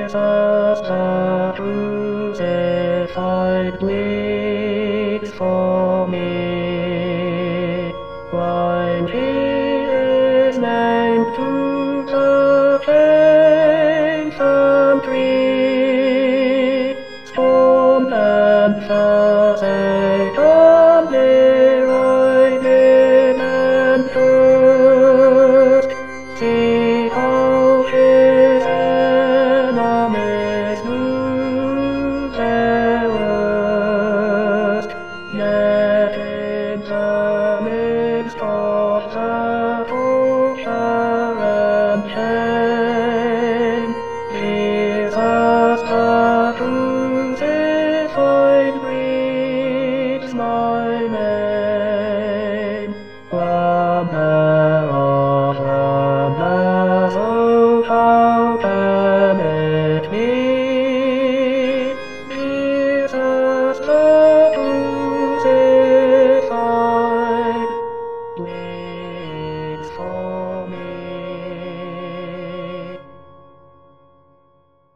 Jesus the crucified bleeds for me. When he is nailed to the chains and tree,